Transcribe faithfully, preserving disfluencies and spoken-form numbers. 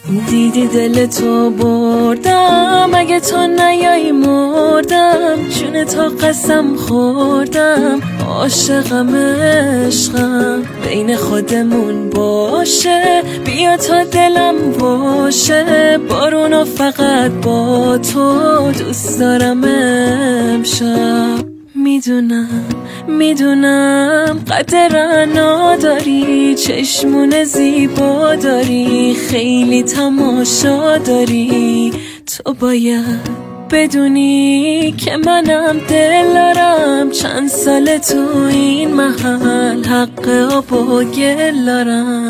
دیدی دل تو بردم، اگه تو نیایی مردم، جون تو قسم خوردم، عاشقم عشقم بین خودمون باشه، بیا تا دلم باشه، بارونو فقط با تو دوست دارم امشب. میدونم میدونم قدر نداری، چشمون زیبا داری، خیلی تماشا داری، تو باید بدونی که منم دل دارم، چند سال تو این محل حق آب و گل دارم.